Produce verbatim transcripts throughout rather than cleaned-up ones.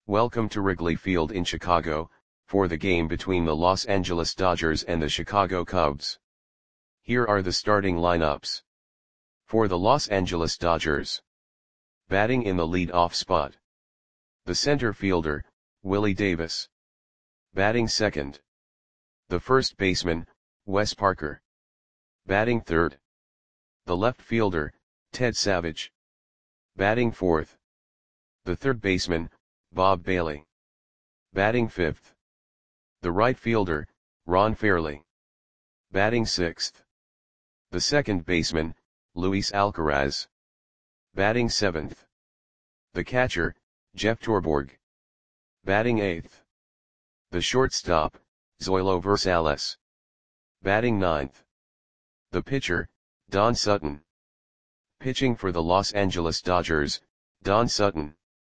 Welcome to Wrigley Field in Chicago, for the game between the Los Angeles Dodgers and the Chicago Cubs. Here are the starting lineups. For the Los Angeles Dodgers. Batting in the lead-off spot. The center fielder, Willie Davis. Batting second. The first baseman, Wes Parker. Batting third. The left fielder, Ted Savage. Batting fourth. The third baseman, Bob Bailey. Batting fifth. The right fielder, Ron Fairly. Batting sixth. The second baseman, Luis Alcaraz. Batting seventh. The catcher, Jeff Torborg. Batting eighth. The shortstop, Zoilo Versalles. Batting ninth. The pitcher, Don Sutton. Pitching for the Los Angeles Dodgers, Don Sutton.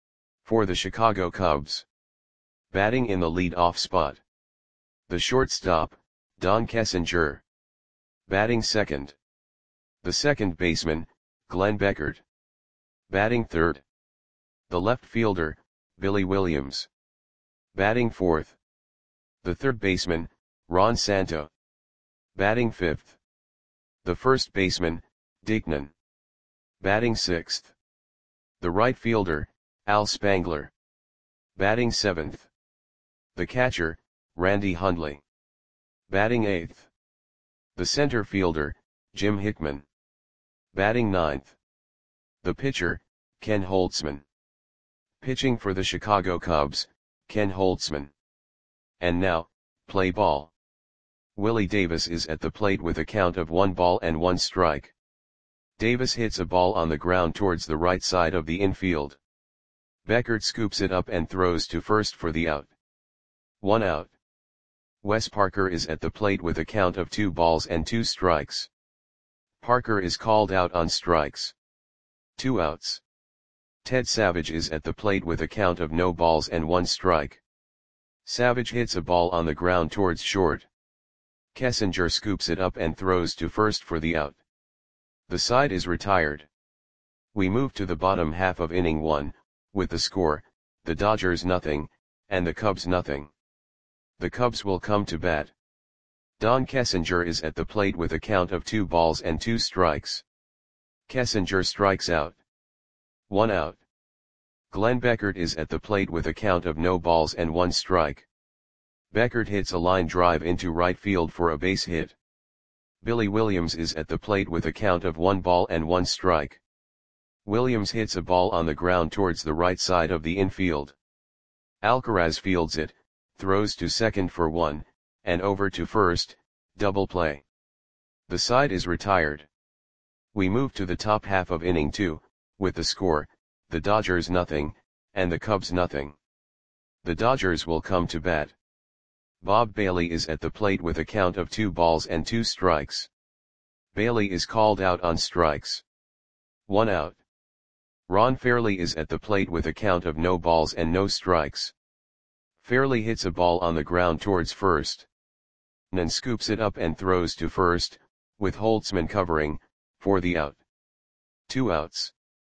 For the Chicago Cubs. Batting in the lead-off spot. The shortstop, Don Kessinger. Batting second. The second baseman, Glenn Beckert. Batting third. The left fielder, Billy Williams. Batting fourth. The third baseman, Ron Santo. Batting fifth. The first baseman, Dick Nunn. Batting sixth. The right fielder, Al Spangler. Batting seventh. The catcher, Randy Hundley. Batting eighth. The center fielder, Jim Hickman. Batting ninth. The pitcher, Ken Holtzman. Pitching for the Chicago Cubs, Ken Holtzman. And now, play ball. Willie Davis is at the plate with a count of one ball and one strike. Davis hits a ball on the ground towards the right side of the infield. Beckert scoops it up and throws to first for the out. One out. Wes Parker is at the plate with a count of two balls and two strikes. Parker is called out on strikes. Two outs. Ted Savage is at the plate with a count of no balls and one strike. Savage hits a ball on the ground towards short. Kessinger scoops it up and throws to first for the out. The side is retired. We move to the bottom half of inning one, with the score, the Dodgers nothing, and the Cubs nothing. The Cubs will come to bat. Don Kessinger is at the plate with a count of two balls and two strikes. Kessinger strikes out. One out. Glenn Beckert is at the plate with a count of no balls and one strike. Beckert hits a line drive into right field for a base hit. Billy Williams is at the plate with a count of one ball and one strike. Williams hits a ball on the ground towards the right side of the infield. Alcaraz fields it, throws to second for one, and over to first, double play. The side is retired. We move to the top half of inning two, with the score, the Dodgers nothing, and the Cubs nothing. The Dodgers will come to bat. Bob Bailey is at the plate with a count of two balls and two strikes. Bailey is called out on strikes. One out. Ron Fairly is at the plate with a count of no balls and no strikes. Fairly hits a ball on the ground towards first. Nunn scoops it up and throws to first, with Holtzman covering, for the out. Two outs.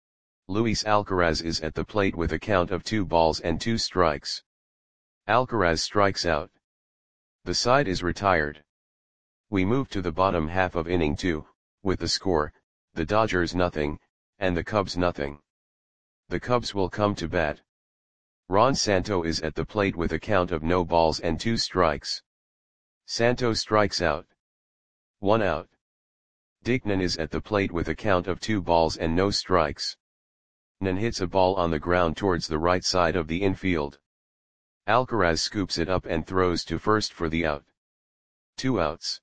Luis Alcaraz is at the plate with a count of two balls and two strikes. Alcaraz strikes out. The side is retired. We move to the bottom half of inning two, with the score, the Dodgers nothing, and the Cubs nothing. The Cubs will come to bat. Ron Santo is at the plate with a count of no balls and two strikes. Santo strikes out. One out. Dick Nunn is at the plate with a count of two balls and no strikes. Nunn hits a ball on the ground towards the right side of the infield. Alcaraz scoops it up and throws to first for the out. Two outs.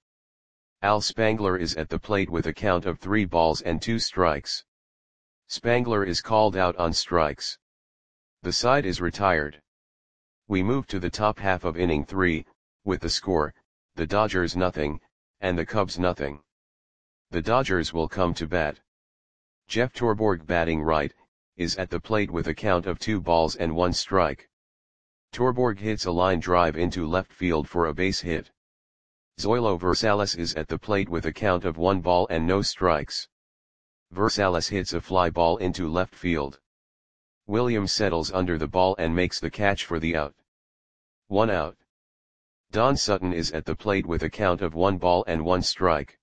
Al Spangler is at the plate with a count of three balls and two strikes. Spangler is called out on strikes. The side is retired. We move to the top half of inning three, with the score, the Dodgers nothing, and the Cubs nothing. The Dodgers will come to bat. Jeff Torborg batting right, is at the plate with a count of two balls and one strike. Torborg hits a line drive into left field for a base hit. Zoilo Versalles is at the plate with a count of one ball and no strikes. Versalles hits a fly ball into left field. Williams settles under the ball and makes the catch for the out. One out. Don Sutton is at the plate with a count of one ball and one strike.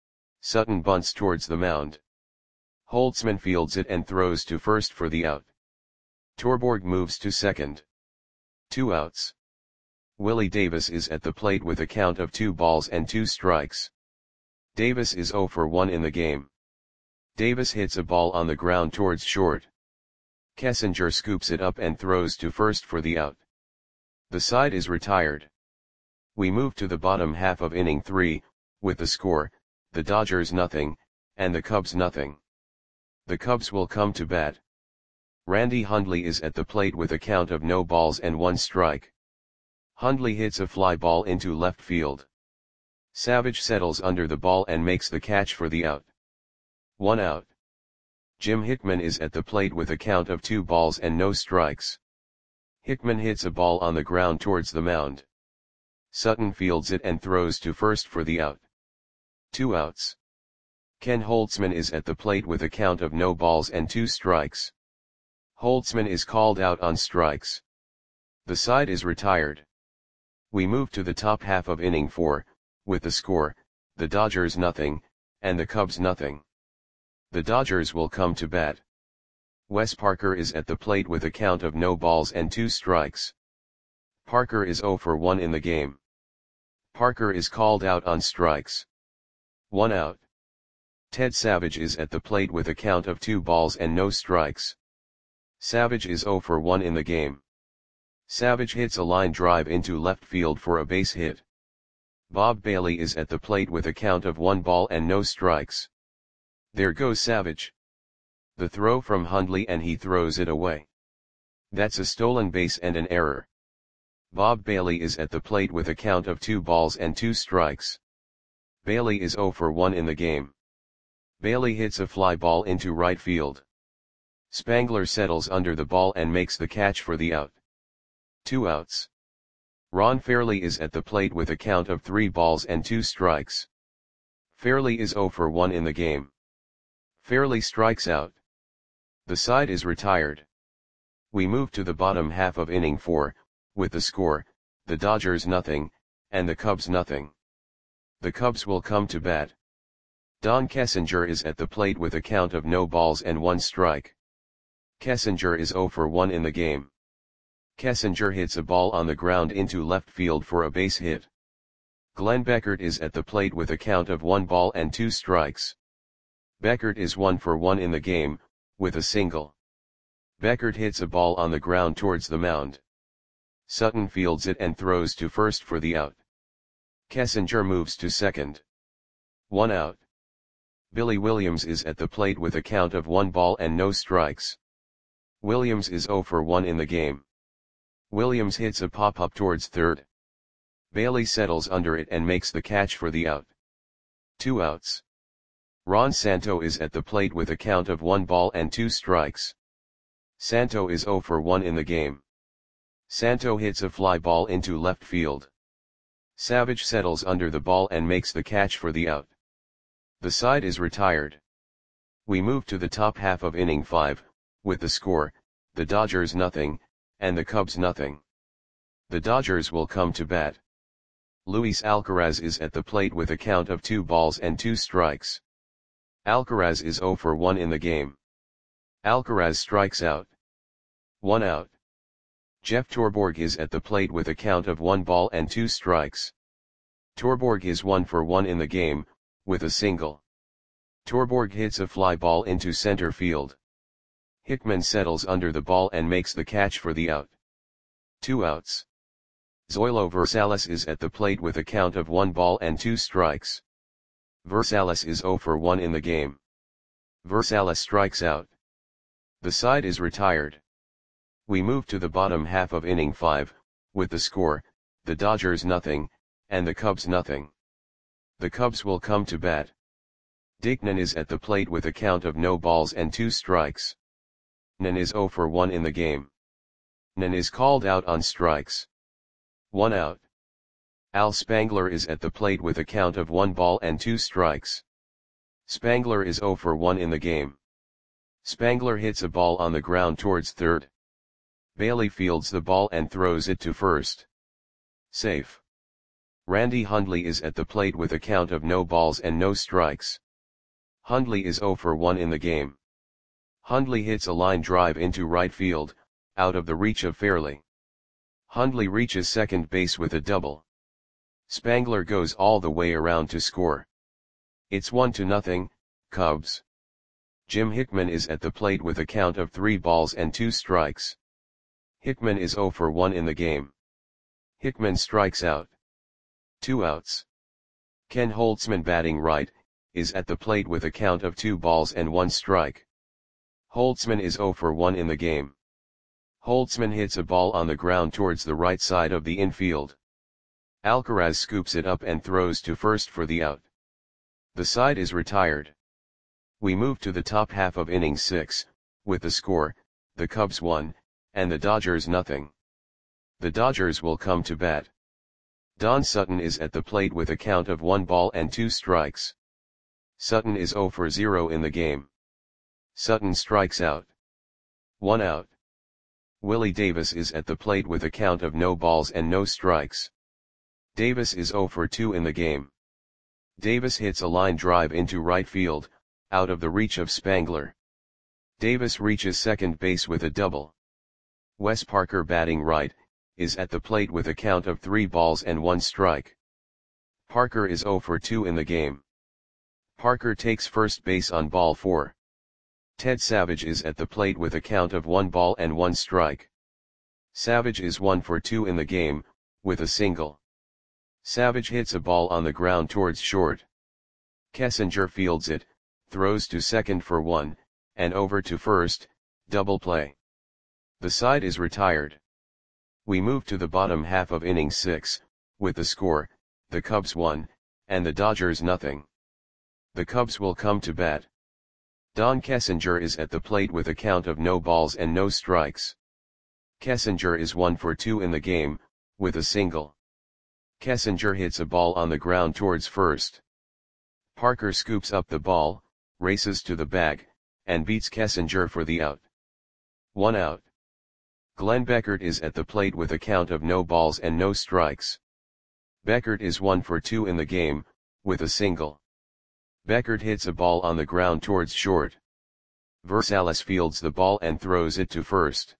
Sutton bunts towards the mound. Holtzman fields it and throws to first for the out. Torborg moves to second. Two outs. Willie Davis is at the plate with a count of two balls and two strikes. Davis is oh for one in the game. Davis hits a ball on the ground towards short. Kessinger scoops it up and throws to first for the out. The side is retired. We move to the bottom half of inning three, with the score, the Dodgers nothing, and the Cubs nothing. The Cubs will come to bat. Randy Hundley is at the plate with a count of no balls and one strike. Hundley hits a fly ball into left field. Savage settles under the ball and makes the catch for the out. One out. Jim Hickman is at the plate with a count of two balls and no strikes. Hickman hits a ball on the ground towards the mound. Sutton fields it and throws to first for the out. Two outs. Ken Holtzman is at the plate with a count of no balls and two strikes. Holtzman is called out on strikes. The side is retired. We move to the top half of inning four, with the score, the Dodgers nothing, and the Cubs nothing. The Dodgers will come to bat. Wes Parker is at the plate with a count of no balls and two strikes. Parker is oh for one in the game. Parker is called out on strikes. One out. Ted Savage is at the plate with a count of two balls and no strikes. Savage is oh for one in the game. Savage hits a line drive into left field for a base hit. Bob Bailey is at the plate with a count of one ball and no strikes. There goes Savage. The throw from Hundley and he throws it away. That's a stolen base and an error. Bob Bailey is at the plate with a count of two balls and two strikes. Bailey is oh for one in the game. Bailey hits a fly ball into right field. Spangler settles under the ball and makes the catch for the out. Two outs. Ron Fairly is at the plate with a count of three balls and two strikes. Fairly is oh for one in the game. Fairly strikes out. The side is retired. We move to the bottom half of inning four, with the score, the Dodgers nothing, and the Cubs nothing. The Cubs will come to bat. Don Kessinger is at the plate with a count of no balls and one strike. Kessinger is oh for one in the game. Kessinger hits a ball on the ground into left field for a base hit. Glenn Beckert is at the plate with a count of one ball and two strikes. Beckert is one for one in the game, with a single. Beckert hits a ball on the ground towards the mound. Sutton fields it and throws to first for the out. Kessinger moves to second. One out. Billy Williams is at the plate with a count of one ball and no strikes. Williams is oh for one in the game. Williams hits a pop-up towards third. Bailey settles under it and makes the catch for the out. Two outs. Ron Santo is at the plate with a count of one ball and two strikes. Santo is oh for one in the game. Santo hits a fly ball into left field. Savage settles under the ball and makes the catch for the out. The side is retired. We move to the top half of inning five, with the score, the Dodgers nothing, and the Cubs nothing. The Dodgers will come to bat. Luis Alcaraz is at the plate with a count of two balls and two strikes. Alcaraz is oh for one in the game. Alcaraz strikes out. One out. Jeff Torborg is at the plate with a count of one ball and two strikes. Torborg is one for one in the game, with a single. Torborg hits a fly ball into center field. Hickman settles under the ball and makes the catch for the out. Two outs. Zoilo Versalles is at the plate with a count of one ball and two strikes. Versalles is oh for one in the game. Versalles strikes out. The side is retired. We move to the bottom half of inning five, with the score, the Dodgers nothing, and the Cubs nothing. The Cubs will come to bat. Dick Nunn is at the plate with a count of no balls and two strikes. Nunn is oh for one in the game. Nunn is called out on strikes. One out. Al Spangler is at the plate with a count of one ball and two strikes. Spangler is oh for one in the game. Spangler hits a ball on the ground towards third. Bailey fields the ball and throws it to first. Safe. Randy Hundley is at the plate with a count of no balls and no strikes. Hundley is zero for one in the game. Hundley hits a line drive into right field, out of the reach of Fairley. Hundley reaches second base with a double. Spangler goes all the way around to score. It's one to nothing, Cubs. Jim Hickman is at the plate with a count of three balls and two strikes. Hickman is zero for one in the game. Hickman strikes out. Two outs. Ken Holtzman, batting right, is at the plate with a count of two balls and one strike. Holtzman is zero for one in the game. Holtzman hits a ball on the ground towards the right side of the infield. Alcaraz scoops it up and throws to first for the out. The side is retired. We move to the top half of inning six, with the score, the Cubs one, and the Dodgers nothing. The Dodgers will come to bat. Don Sutton is at the plate with a count of one ball and two strikes. Sutton is zero for zero in the game. Sutton strikes out. One out. Willie Davis is at the plate with a count of no balls and no strikes. Davis is zero for two in the game. Davis hits a line drive into right field, out of the reach of Spangler. Davis reaches second base with a double. Wes Parker, batting right, is at the plate with a count of three balls and one strike. Parker is zero for two in the game. Parker takes first base on ball four. Ted Savage is at the plate with a count of one ball and one strike. Savage is one for two in the game, with a single. Savage hits a ball on the ground towards short. Kessinger fields it, throws to second for one, and over to first, double play. The side is retired. We move to the bottom half of inning six, with the score, the Cubs one, and the Dodgers nothing. The Cubs will come to bat. Don Kessinger is at the plate with a count of no balls and no strikes. Kessinger is one for two in the game, with a single. Kessinger hits a ball on the ground towards first. Parker scoops up the ball, races to the bag, and beats Kessinger for the out. One out. Glenn Beckert is at the plate with a count of no balls and no strikes. Beckert is one for two in the game, with a single. Beckert hits a ball on the ground towards short. Versalles fields the ball and throws it to first.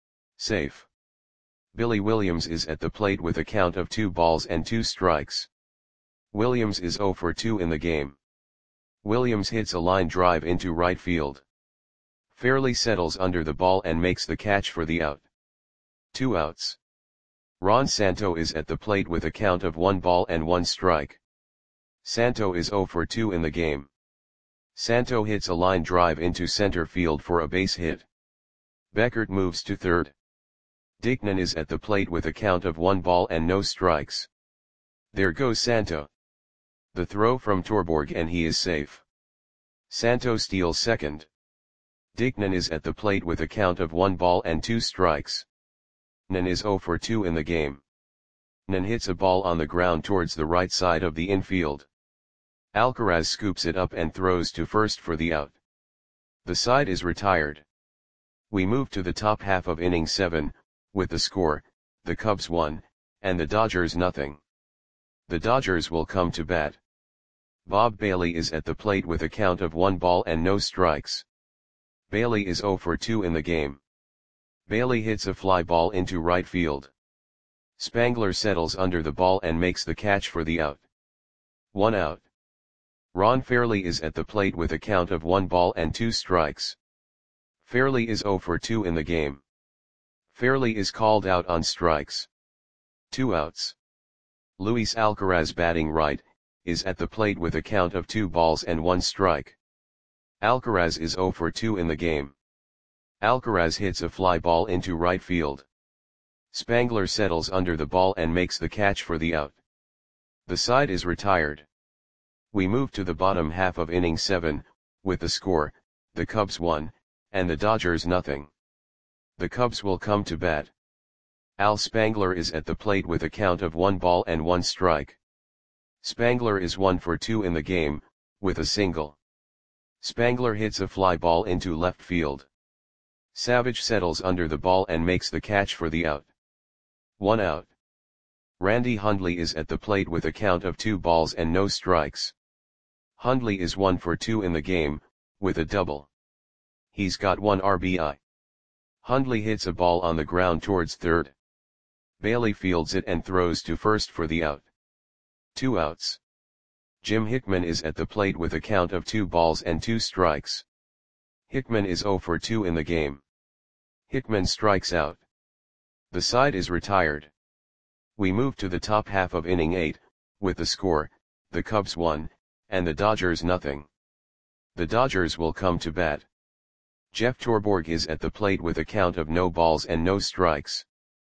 Safe. Billy Williams is at the plate with a count of two balls and two strikes. Williams is zero for two in the game. Williams hits a line drive into right field. Fairley settles under the ball and makes the catch for the out. Two outs. Ron Santo is at the plate with a count of one ball and one strike. Santo is zero for two in the game. Santo hits a line drive into center field for a base hit. Beckert moves to third. Dickman is at the plate with a count of one ball and no strikes. There goes Santo. The throw from Torborg and he is safe. Santo steals second. Dickman is at the plate with a count of one ball and two strikes. Nan is zero for two in the game. Nan hits a ball on the ground towards the right side of the infield. Alcaraz scoops it up and throws to first for the out. The side is retired. We move to the top half of inning seven, with the score, the Cubs one, and the Dodgers nothing. The Dodgers will come to bat. Bob Bailey is at the plate with a count of one ball and no strikes. Bailey is zero for two in the game. Bailey hits a fly ball into right field. Spangler settles under the ball and makes the catch for the out. One out. Ron Fairley is at the plate with a count of one ball and two strikes. Fairley is zero for two in the game. Fairley is called out on strikes. Two outs. Luis Alcaraz, batting right, is at the plate with a count of two balls and one strike. Alcaraz is zero for two in the game. Alcaraz hits a fly ball into right field. Spangler settles under the ball and makes the catch for the out. The side is retired. We move to the bottom half of inning seven, with the score, the Cubs one, and the Dodgers nothing. The Cubs will come to bat. Al Spangler is at the plate with a count of one ball and one strike. Spangler is one for two in the game, with a single. Spangler hits a fly ball into left field. Savage settles under the ball and makes the catch for the out. One out. Randy Hundley is at the plate with a count of two balls and no strikes. Hundley is one for two in the game, with a double. He's got one R B I. Hundley hits a ball on the ground towards third. Bailey fields it and throws to first for the out. Two outs. Jim Hickman is at the plate with a count of two balls and two strikes. Hickman is zero for two in the game. Hickman strikes out. The side is retired. We move to the top half of inning eight, with the score, the Cubs one, and the Dodgers nothing. The Dodgers will come to bat. Jeff Torborg is at the plate with a count of no balls and no strikes.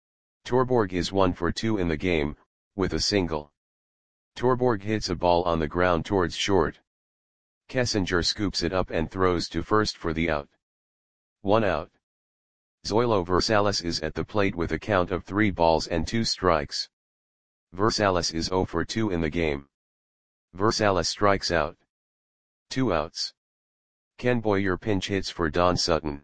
Torborg is one for two in the game, with a single. Torborg hits a ball on the ground towards short. Kessinger scoops it up and throws to first for the out. One out. Zoilo Versalles is at the plate with a count of three balls and two strikes. Versalles is zero for two in the game. Versalles strikes out. Two outs. Ken Boyer pinch hits for Don Sutton.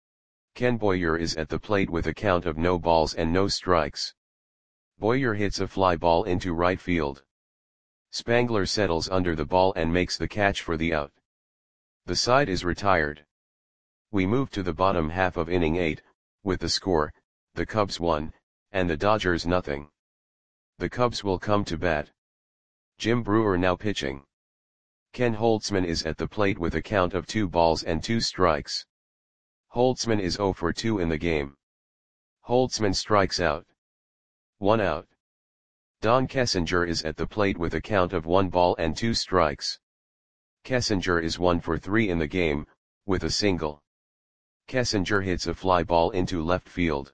Ken Boyer is at the plate with a count of no balls and no strikes. Boyer hits a fly ball into right field. Spangler settles under the ball and makes the catch for the out. The side is retired. We move to the bottom half of inning eight, with the score, the Cubs one, and the Dodgers nothing. The Cubs will come to bat. Jim Brewer now pitching. Ken Holtzman is at the plate with a count of two balls and two strikes. Holtzman is zero for two in the game. Holtzman strikes out. One out. Don Kessinger is at the plate with a count of one ball and two strikes. Kessinger is one for three in the game, with a single. Kessinger hits a fly ball into left field.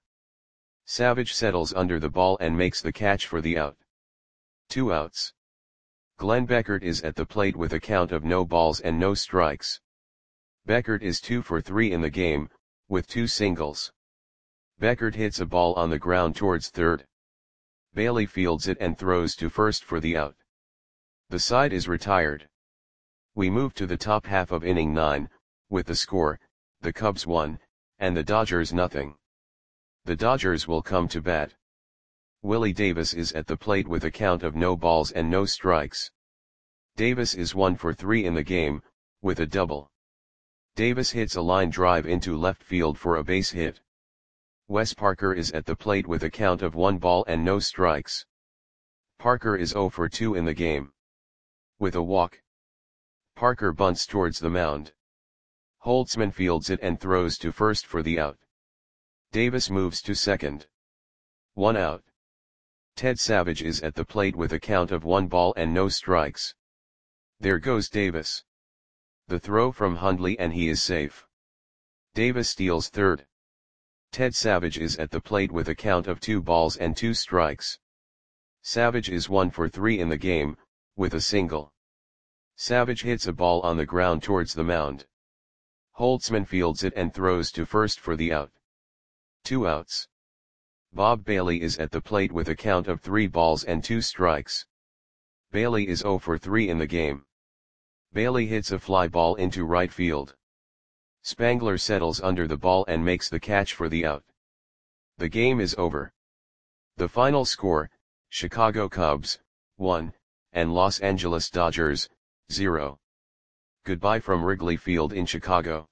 Savage settles under the ball and makes the catch for the out. Two outs. Glenn Beckert is at the plate with a count of no balls and no strikes. Beckert is two for three in the game, with two singles. Beckert hits a ball on the ground towards third. Bailey fields it and throws to first for the out. The side is retired. We move to the top half of inning nine, with the score, the Cubs one, and the Dodgers nothing. The Dodgers will come to bat. Willie Davis is at the plate with a count of no balls and no strikes. Davis is one for three in the game, with a double. Davis hits a line drive into left field for a base hit. Wes Parker is at the plate with a count of one ball and no strikes. Parker is zero for two in the game. With a walk. Parker bunts towards the mound. Holtzman fields it and throws to first for the out. Davis moves to second. One out. Ted Savage is at the plate with a count of one ball and no strikes. There goes Davis. The throw from Hundley and he is safe. Davis steals third. Ted Savage is at the plate with a count of two balls and two strikes. Savage is one for three in the game, with a single. Savage hits a ball on the ground towards the mound. Holtzman fields it and throws to first for the out. Two outs. Bob Bailey is at the plate with a count of three balls and two strikes. Bailey is zero for three in the game. Bailey hits a fly ball into right field. Spangler settles under the ball and makes the catch for the out. The game is over. The final score, Chicago Cubs, one, and Los Angeles Dodgers, zero. Goodbye from Wrigley Field in Chicago.